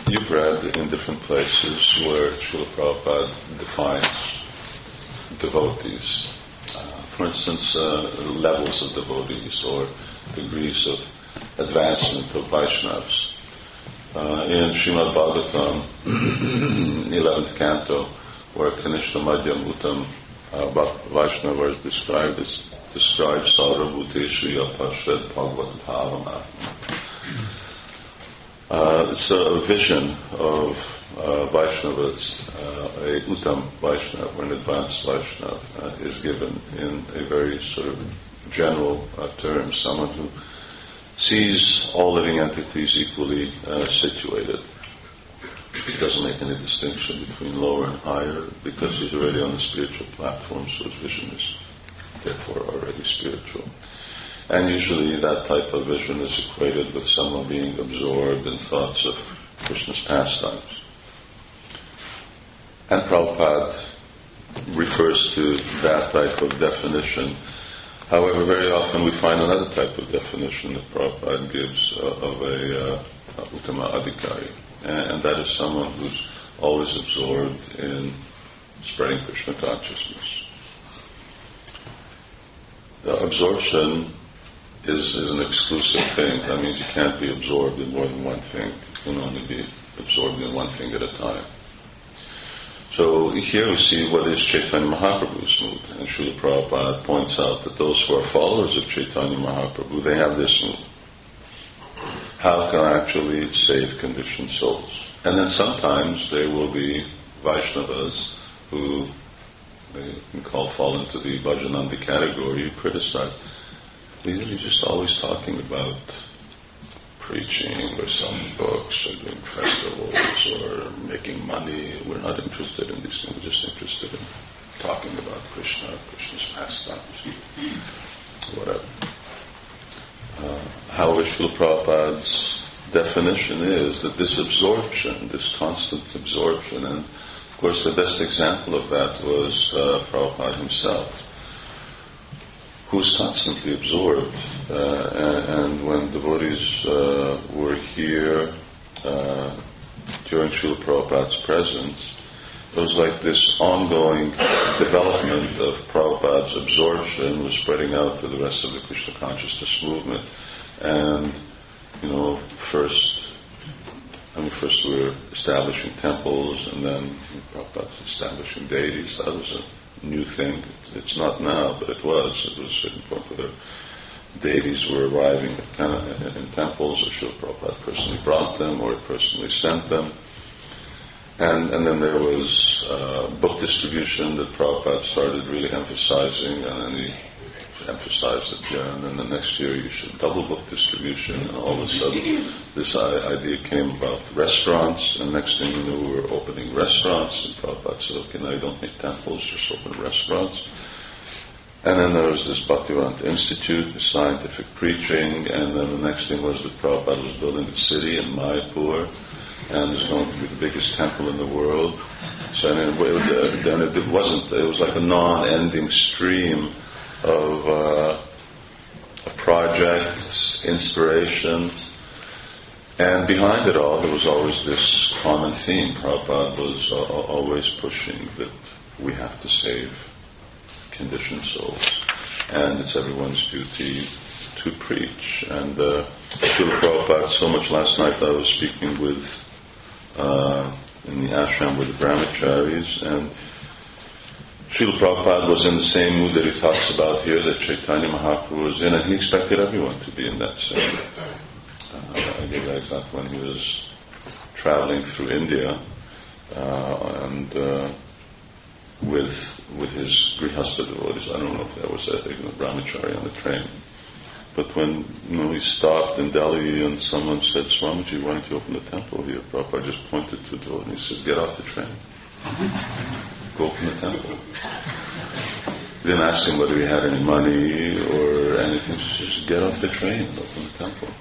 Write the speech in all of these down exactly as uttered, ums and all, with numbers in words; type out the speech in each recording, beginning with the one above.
you've read in different places where Srila Prabhupada defines devotees. Uh, for instance, uh, levels of devotees or degrees of advancement of Vaishnavas. Uh, in Srimad Bhagavatam, eleventh canto, where Kanishta Madhyam Uttam uh, Vaishnava is described, is described Saura Bhuteshu Yapashad Bhagavad Bhavana. Uh, it's a vision of uh, Vaishnavas, uh, a Uttam Vaishnava, or an advanced Vaishnava, uh, is given in a very sort of general uh, term, someone who sees all living entities equally uh, situated. He doesn't make any distinction between lower and higher, because he's already on the spiritual platform, so his vision is therefore already spiritual. And usually that type of vision is equated with someone being absorbed in thoughts of Krishna's pastimes. And Prabhupada refers to that type of definition. However, very often we find another type of definition that Prabhupada gives uh, of a uh, Uttama Adhikari. And, and that is someone who's always absorbed in spreading Krishna consciousness. Uh, absorption is, is an exclusive thing. That means you can't be absorbed in more than one thing. You can only be absorbed in one thing at a time. So here we see what is Chaitanya Mahaprabhu's mood. And Srila Prabhupada points out that those who are followers of Chaitanya Mahaprabhu, they have this mood. How can I actually save conditioned souls? And then sometimes there will be Vaishnavas who they can call fall into the Bhajanandi category, who criticize. He's just always talking about preaching or selling books or doing festivals or making money. We're not interested in these things. We're just interested in talking about Krishna, Krishna's pastimes, whatever. Uh, however, Srila Prabhupada's definition is that this absorption, this constant absorption, and of course the best example of that was uh, Prabhupada himself, who was constantly absorbed. Uh, and, and when devotees uh, were here uh, during Srila Prabhupada's presence, it was like this ongoing development of Prabhupada's absorption was spreading out to the rest of the Krishna consciousness movement. And, you know, first, I mean, first we were establishing temples, and then Prabhupada's establishing deities. That was a new thing. It's not now, but it was. It was a certain point where the deities were arriving at ten, in temples, or Srila Prabhupada personally brought them, or personally sent them. And, and then there was uh, book distribution that Prabhupada started really emphasizing, and then he emphasized it again, and then the next year you should double book distribution, and all of a sudden this idea came about restaurants, and next thing you knew we were opening restaurants, and Prabhupada said, okay, now you don't need temples, just open restaurants. And then there was this Bhaktivedanta Institute, the scientific preaching, and then the next thing was that Prabhupada was building a city in Mayapur, and it's going to be the biggest temple in the world. So then it, then it wasn't, it was like a non-ending stream of, uh, of projects, inspirations, and behind it all there was always this common theme. Prabhupada was uh, always pushing that we have to save conditioned souls, and it's everyone's duty to preach. And uh, Srila Prabhupada, so much last night I was speaking with Uh, in the ashram with the brahmacharis, and Srila Prabhupada was in the same mood that he talks about here, that Chaitanya Mahaprabhu was in, and he expected everyone to be in that same. Uh, I gave that example when he was traveling through India, uh, and uh, with with his Grihastha devotees. I don't know if there was a, a brahmachari on the train. But when, you know, he stopped in Delhi and someone said, Swamiji, why don't you open the temple here? Prabhupada just pointed to the door and he said, get off the train. Go open the temple. He didn't ask him whether he had any money or anything. He said, just get off the train and open the temple.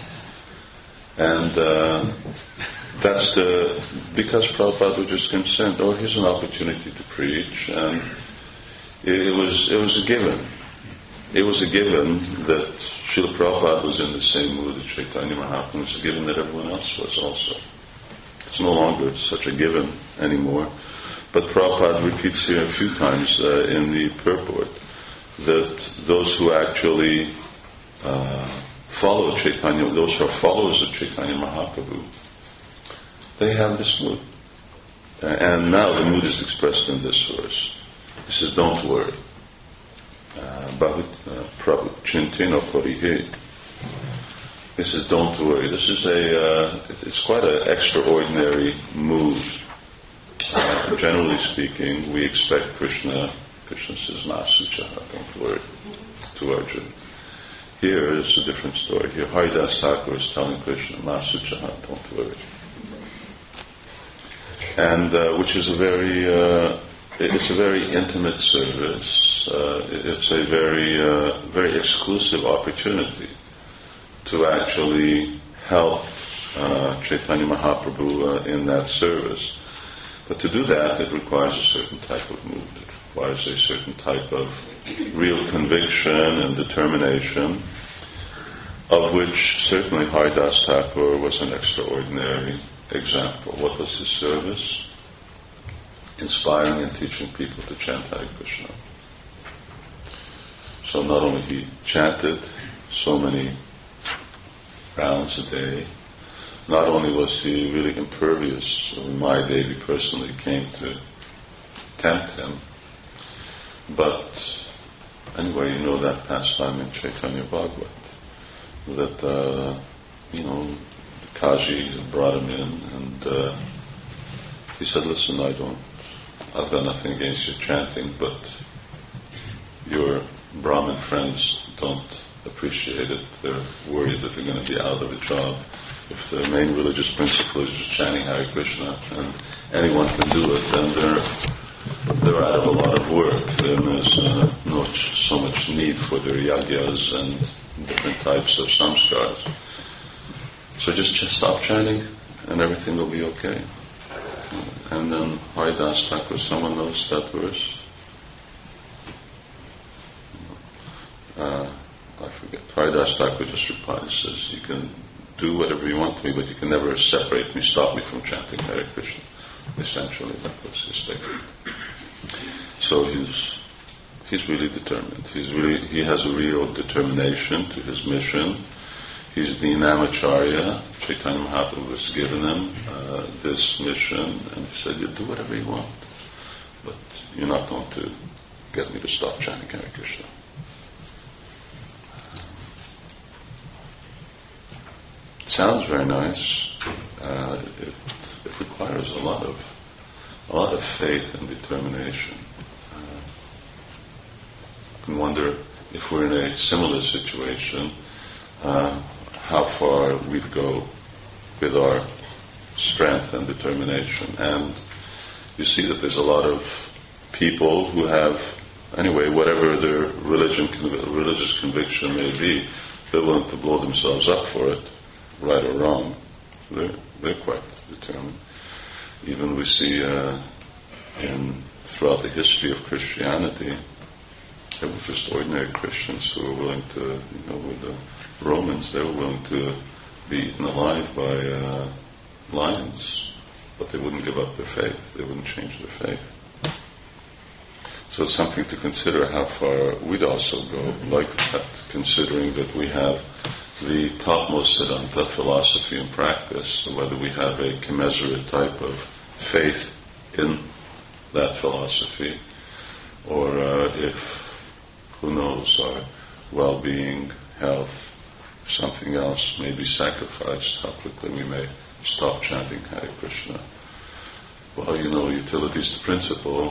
And uh, that's the, because Prabhupada was just concerned, oh, here's an opportunity to preach, and it, it was it was a given. It was a given that Srila Prabhupada was in the same mood that Chaitanya Mahaprabhu was, a given that everyone else was also. It's no longer such a given anymore. But Prabhupada repeats here a few times uh, in the purport that those who actually uh, follow Chaitanya, those who are followers of Chaitanya Mahaprabhu, they have this mood. Uh, and now the mood is expressed in this verse. He says, don't worry. Bahut Prabhu Chintino Korihe. He says, don't worry. This is a, uh, it's quite an extraordinary mood. Uh, generally speaking, we expect Krishna, Krishna says, Nasuchaha, don't worry, to Arjuna. Here is a different story. Here, Haridas Thakur is telling Krishna, Nasuchaha, don't worry. And, uh, which is a very, uh, it's a very intimate service. Uh, it's a very, uh, very exclusive opportunity to actually help uh, Chaitanya Mahaprabhu uh, in that service. But to do that, it requires a certain type of mood. It requires a certain type of real conviction and determination, of which certainly Haridas Thakur was an extraordinary example. What was his service? Inspiring and teaching people to chant Hare Krishna. So not only he chanted so many rounds a day, not only was he really impervious, my Devi personally came to tempt him, but anyway, you know that pastime in Chaitanya Bhagavat, that, uh, you know, Kaji brought him in and uh, he said, listen, I don't, I've got nothing against your chanting, but your Brahmin friends don't appreciate it. They're worried that they're going to be out of a job if the main religious principle is just chanting Hare Krishna and anyone can do it, then they're, they're out of a lot of work. Then there's uh, not so much need for their yagyas and different types of samskars. So just, just stop chanting and everything will be okay. And then Haridas Thakur, someone knows that verse? Uh, I forget. Haridas Thakur just replies, says, you can do whatever you want to me, but you can never separate me, stop me from chanting Hare Krishna. Essentially, that was his statement. So he's he's really determined. He's really he has a real determination to his mission. He's the Namacharya. Chaitanya Mahaprabhu has given him uh, this mission, and he said, you do whatever you want, but you're not going to get me to stop chanting Hare Krishna. It sounds very nice. Uh, it, it requires a lot of a lot of faith and determination. Uh, you can wonder if we're in a similar situation, uh, how far we'd go with our strength and determination. And you see that there's a lot of people who have, anyway, whatever their religion, religious conviction may be, they're willing to blow themselves up for it, right or wrong. They're, they're quite determined. Even we see uh, in throughout the history of Christianity, there were just ordinary Christians who were willing to, you know, with the Romans, they were willing to be eaten alive by uh, lions, but they wouldn't give up their faith. They wouldn't change their faith. So it's something to consider how far we'd also go like that, considering that we have the topmost Siddhanta, philosophy and practice, whether we have a commensurate type of faith in that philosophy, or uh, if, who knows, our well-being, health, something else may be sacrificed, how quickly we may stop chanting Hare Krishna. Well, you know, utility is the principle,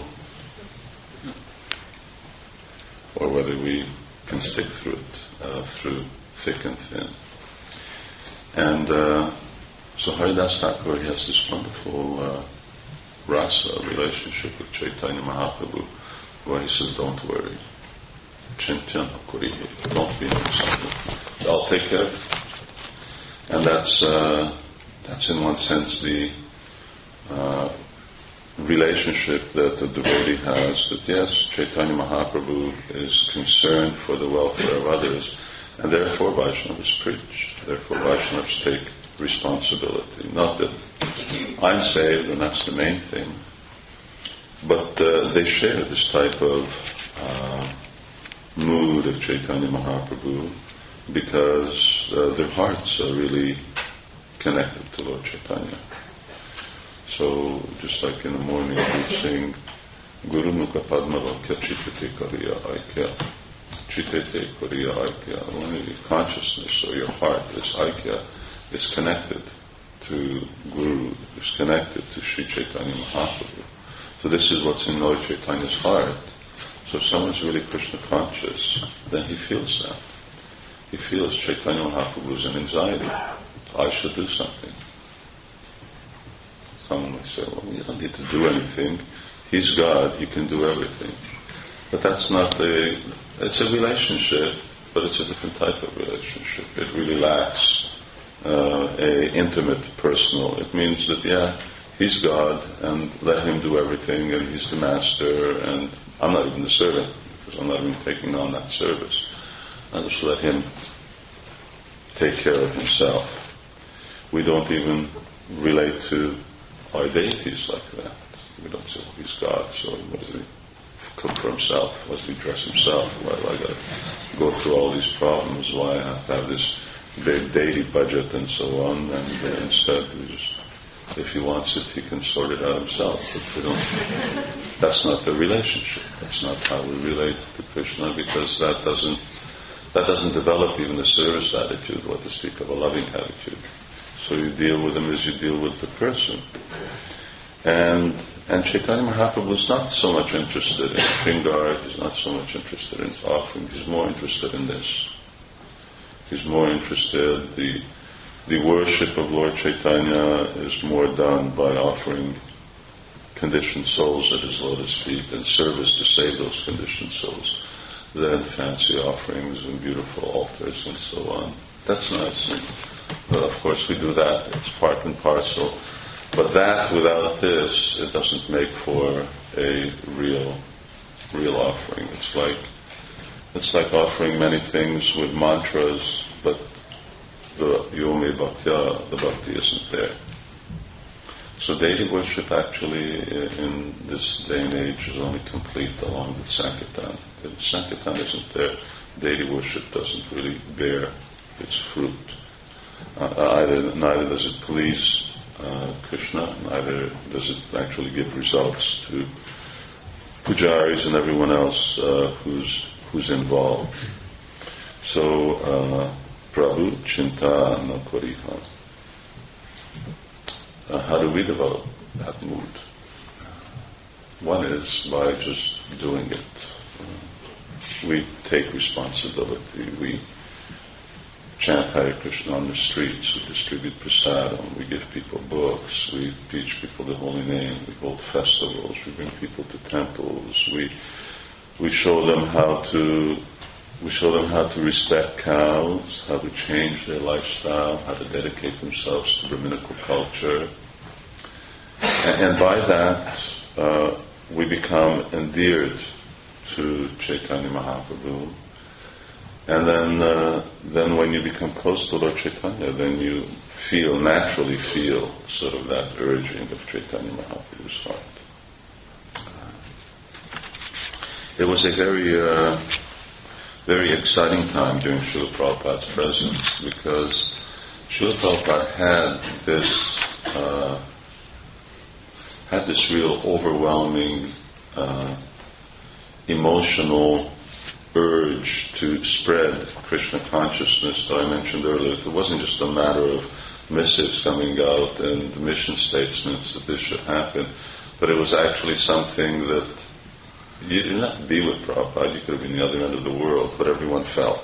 or whether we can stick through it, uh, through thick and thin. And uh, so Haridas Thakur, he has this wonderful uh, rasa, relationship with Chaitanya Mahaprabhu, where he says, don't worry, Chintyan Kurihi, don't be something. I'll take care of it. And that's, uh, that's in one sense the uh, relationship that the devotee has, that yes, Chaitanya Mahaprabhu is concerned for the welfare of others, and therefore Vaishnavas preach. Therefore Vaishnavas take responsibility. Not that I'm saved, and that's the main thing. But uh, they share this type of uh, mood of Chaitanya Mahaprabhu because uh, their hearts are really connected to Lord Chaitanya. So, just like in the morning we sing, Guru Mukha Padma Vakya Chitete Kariya Aikya. Chitete Kariya Aikya. Only your consciousness or your heart, this Aikya, is connected to Guru, is connected to Sri Chaitanya Mahaprabhu. So this is what's in Lord Chaitanya's heart. So if someone's really Krishna conscious, then he feels that. He feels Chaitanya Mahaprabhu is in anxiety. I should do something. Someone might say, well, you don't need to do anything. He's God, he can do everything. But that's not the, it's a relationship, but it's a different type of relationship. It really lacks uh, a intimate, personal. It means that, yeah, he's God, and let him do everything, and he's the master, and I'm not even the servant, because I'm not even taking on that service. I just let him take care of himself. We don't even relate to our deities like that. We don't say, well, he's God, so what does he cook for himself? What does he dress himself? Why do I got to go through all these problems? Why I have to have this big daily budget and so on? And uh, instead, we just, if he wants it, he can sort it out himself. But we don't, that's not the relationship. That's not how we relate to Krishna, because that doesn't that doesn't develop even a service attitude, what to speak of a loving attitude. So you deal with him as you deal with the person. And and Chaitanya Mahaprabhu is not so much interested in Shringar, he's not so much interested in offering, he's more interested in this. He's more interested, the the worship of Lord Chaitanya is more done by offering conditioned souls at his lotus feet and service to save those conditioned souls than fancy offerings and beautiful altars and so on. That's nice. And, but of course we do that, it's part and parcel. But that, without this, it doesn't make for a real, real offering. It's like, it's like offering many things with mantras, but the Yome Bhaktya, the bhakti isn't there. So deity worship actually in this day and age is only complete along with Sankirtan. If Sankirtan isn't there, deity worship doesn't really bear its fruit. Uh, either, neither does it please Uh, Krishna, neither does it actually give results to pujaris and everyone else uh, who's who's involved. So, uh, Prabhu Chinta no Koriha. Uh, how do we develop that mood? One is by just doing it. Uh, we take responsibility. We chant Hare Krishna on the streets, we distribute prasadam, we give people books, we teach people the holy name, we hold festivals, we bring people to temples, we we show them how to we show them how to respect cows, how to change their lifestyle, how to dedicate themselves to Brahminical culture. And, and by that, uh, we become endeared to Chaitanya Mahaprabhu. And then, uh, then when you become close to Lord Chaitanya, then you feel, naturally feel, sort of that urging of Chaitanya Mahaprabhu's heart. It was a very, uh, very exciting time during Srila Prabhupada's presence, because Srila Prabhupada had this, uh, had this real overwhelming, uh, emotional urge to spread Krishna consciousness that I mentioned earlier. It wasn't just a matter of missives coming out and mission statements that this should happen, but it was actually something that you didn't have to be with Prabhupada, you could have been the other end of the world, but everyone felt.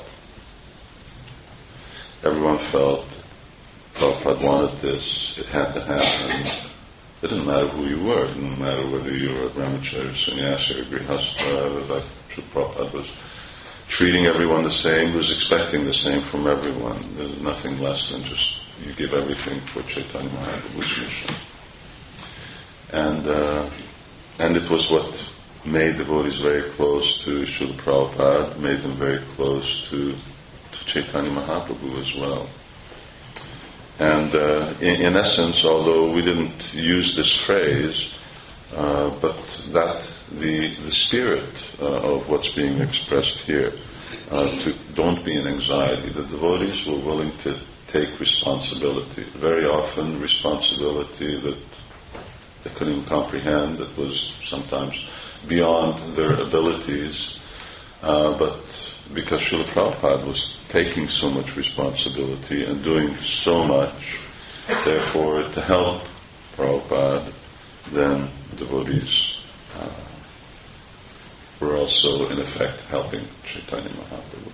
Everyone felt Prabhupada wanted this, it had to happen. It didn't matter who you were, it didn't matter whether you were a brahmachari, sannyasi, or grihastha, like Prabhupada was treating everyone the same, was expecting the same from everyone. There's nothing less than just you give everything for Chaitanya Mahaprabhu's mission. And uh, and it was what made devotees very close to Srila Prabhupada, made them very close to, to Chaitanya Mahaprabhu as well. And uh, in, in essence, although we didn't use this phrase, uh, but that the the spirit uh, of what's being expressed here, uh, to don't be in anxiety. The devotees were willing to take responsibility. Very often, responsibility that they couldn't even comprehend. That was sometimes beyond their abilities. Uh, but because Srila Prabhupada was taking so much responsibility and doing so much, therefore, to help Prabhupada, then devotees uh, were also, in effect, helping Chaitanya Mahaprabhu.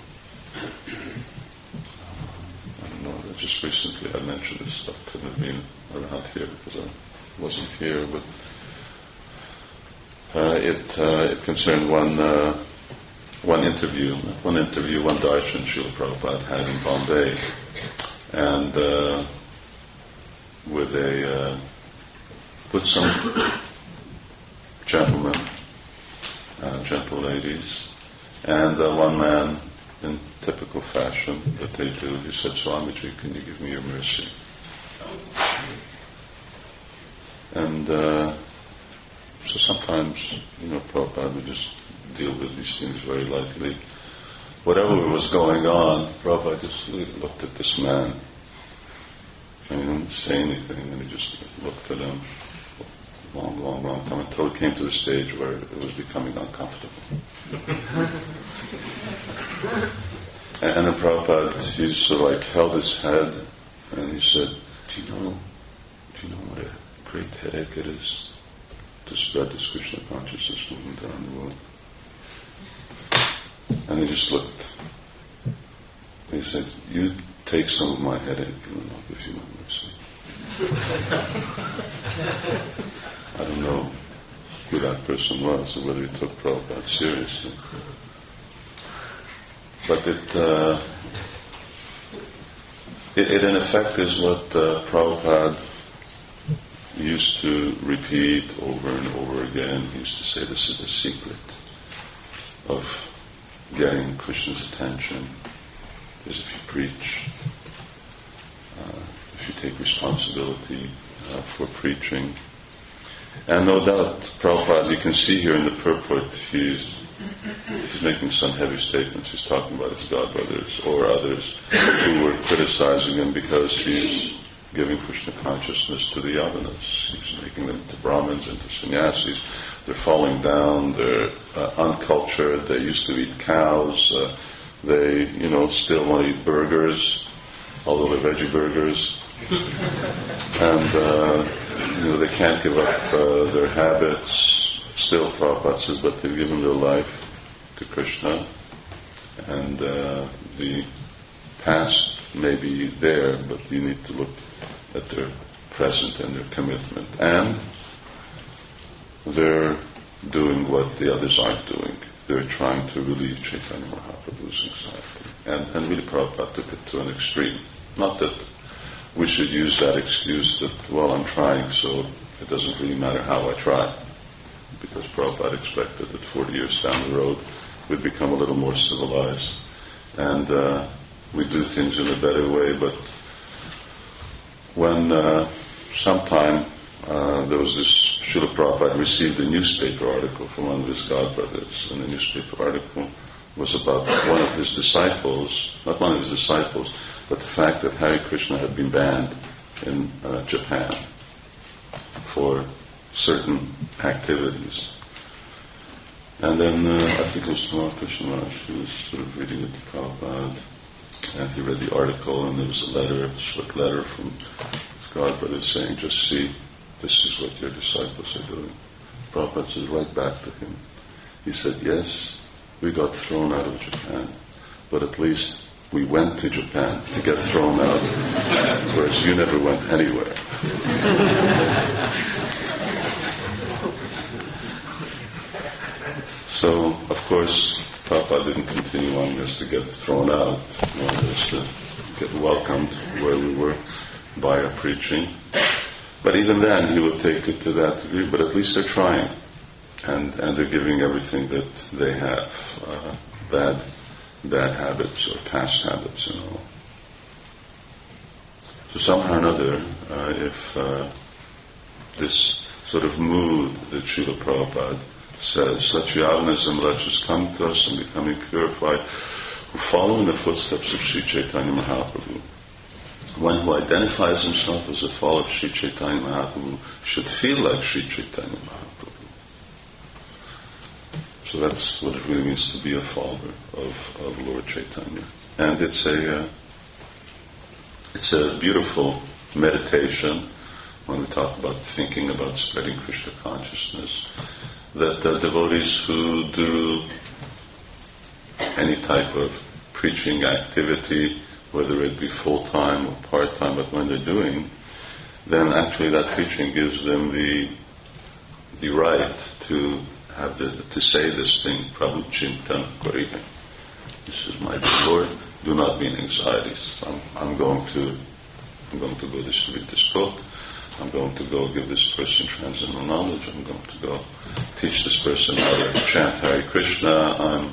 I don't know, just recently I mentioned this stuff, couldn't have been around here because I wasn't here, but uh, it uh, it concerned one uh, one interview, one interview, one darshan Srila Prabhupada had in Bombay, and uh, with a uh, with some gentlemen, uh, gentle ladies, and uh, one man, in typical fashion that they do, he said, "Swamiji, can you give me your mercy?" And uh, so sometimes, you know, Prabhupada would just deal with these things very lightly. Whatever was going on, Prabhupada just looked at this man. And he didn't say anything, and he just looked at him for a long, long, long time until it came to the stage where it was becoming uncomfortable. and, and then Prabhupada, he sort of like held his head, and he said, "Do you know, do you know what a great headache it is to spread this Krishna consciousness movement around the world?" And he just looked. He said, "You take some of my headache and then I'll give you my mercy." I don't know who that person was or whether he took Prabhupada seriously. But it, uh, it, it in effect is what uh, Prabhupada used to repeat over and over again. He used to say, this is the secret of getting Krishna's attention, is if you preach, uh, if you take responsibility uh, for preaching. And no doubt, Prabhupada, you can see here in the purport, he's, he's making some heavy statements. He's talking about his godbrothers or others who were criticizing him because he's giving Krishna consciousness to the Yavanas. He's making them into Brahmins, into sannyasis. They're falling down, they're uh, uncultured, they used to eat cows, uh, they, you know, still want to eat burgers, although they're veggie burgers. And, uh, you know, they can't give up uh, their habits. Still, Prabhupada says, but they've given their life to Krishna, and uh, the past may be there, but you need to look at their present and their commitment. And they're doing what the others aren't doing. They're trying to relieve Chaitanya Mahaprabhu's anxiety. And, and really Prabhupada took it to an extreme. Not that we should use that excuse that, well, I'm trying, so it doesn't really matter how I try. Because Prabhupada expected that forty years down the road we'd become a little more civilized and uh, we'd do things in a better way. But when uh, sometime uh, there was this, Srila Prabhupada received a newspaper article from one of his godbrothers, and the newspaper article was about one of his disciples, not one of his disciples, but the fact that Hare Krishna had been banned in uh, Japan for certain activities. And then uh, I think it was Tamal Krishna Maharaj who was sort of reading it to Prabhupada, and he read the article, and there was a letter, a short letter from his godbrother saying, just see, this is what your disciples are doing. Prabhupada said right back to him. He said, yes, we got thrown out of Japan, but at least we went to Japan to get thrown out, whereas you never went anywhere. So, of course, Prabhupada didn't continue wanting us to get thrown out. He wanted us to get welcomed where we were by our preaching. But even then, he would take it to that degree, but at least they're trying. And, and they're giving everything that they have. Uh, bad, bad habits or past habits, you know. somehow or another, uh, if uh, this sort of mood that Srila Prabhupada says, Satyavanasam, let's just come to us and becoming purified, who follow in the footsteps of Sri Chaitanya Mahaprabhu. One who identifies himself as a follower of Sri Chaitanya Mahaprabhu should feel like Sri Chaitanya Mahaprabhu. So that's what it really means to be a follower of, of Lord Chaitanya. And it's a uh, it's a beautiful meditation when we talk about thinking about spreading Krishna consciousness, that uh, devotees who do any type of preaching activity, whether it be full-time or part-time, but when they're doing, then actually that preaching gives them the the right to have the, to say this thing, Prabhu Chintan Korihe. This is my dear Lord, do not be in anxieties. I'm, I'm going to I'm going to go distribute this book. I'm going to go give this person transcendental knowledge. I'm going to go teach this person how to chant Hare Krishna. I'm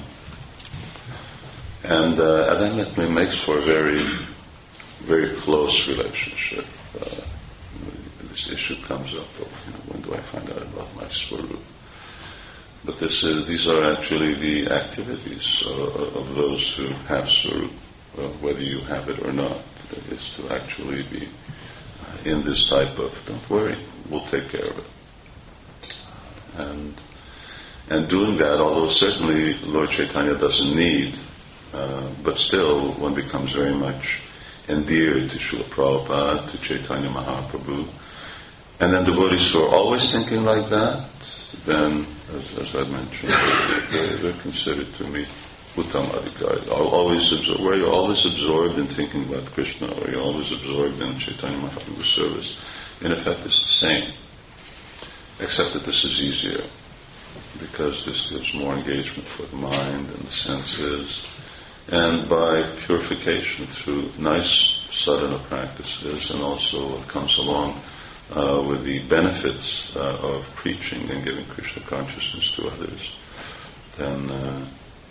And, uh, and then that makes for a very, very close relationship. Uh, this issue comes up of, you know, when do I find out about my Swarup? But this is, these are actually the activities uh, of those who have Swarup, uh, whether you have it or not. It is to actually be uh, in this type of, don't worry, we'll take care of it. And, and doing that, although certainly Lord Chaitanya doesn't need Uh, but still, one becomes very much endeared to Srila Prabhupada, to Chaitanya Mahaprabhu. And then devotees who are always thinking like that, then, as, as I mentioned, they're, they're considered to me Uttam Adhikari. Always absor- where you're always absorbed in thinking about Krishna, or you're always absorbed in Chaitanya Mahaprabhu's service. In effect, it's the same, except that this is easier, because this gives more engagement for the mind and the senses. And by purification through nice sadhana practices, and also what comes along uh, with the benefits uh, of preaching and giving Krishna consciousness to others, then uh,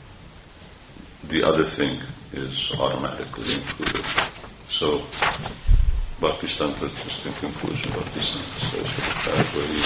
the other thing is automatically included. So, Bhaktisiddhanta, just in conclusion, Bhaktisiddhanta says where he,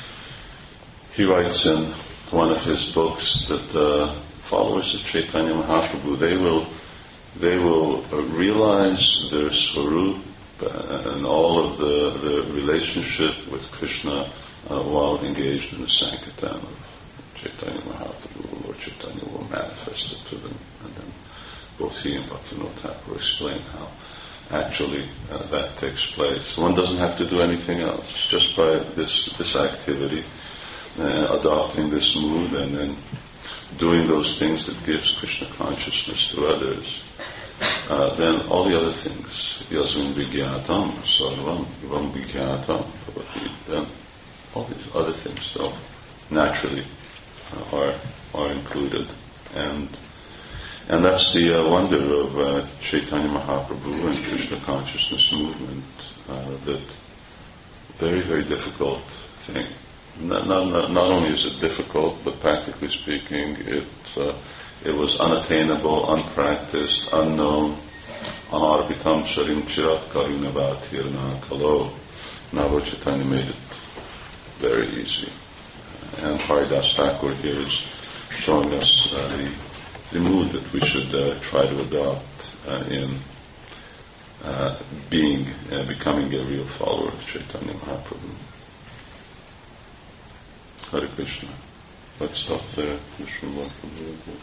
he writes in one of his books that uh, followers of Chaitanya Mahaprabhu, they will they will uh, realize their Swarup and all of the, the relationship with Krishna uh, while engaged in the Sankirtan of Chaitanya Mahaprabhu. Lord Chaitanya will manifest it to them, and then both he and Bhaktivinoda Thakur explain how actually uh, that takes place. One doesn't have to do anything else, just by this this activity, uh, adopting this mood, and then doing those things that gives Krishna consciousness to others, uh, then all the other things, yasmin vigyatam, sarvam, vam vigyatam, then all these other things so naturally uh, are are included. And and that's the uh, wonder of uh, Chaitanya Mahaprabhu and Krishna consciousness movement, uh, that very, very difficult thing. Not, not, not only is it difficult, but practically speaking, it uh, it was unattainable, unpracticed, unknown. Anarpitam sharim chirat karunavatirna kalo. Now Lord Chaitanya made it very easy. And Haridas Thakur here is showing us uh, the, the mood that we should uh, try to adopt uh, in uh, being, uh, becoming a real follower of Chaitanya Mahaprabhu. Hare Krishna. Let's stop there. Krishna Mahaprabhu.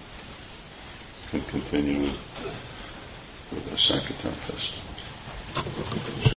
Can continue with, with our Sankirtan festival.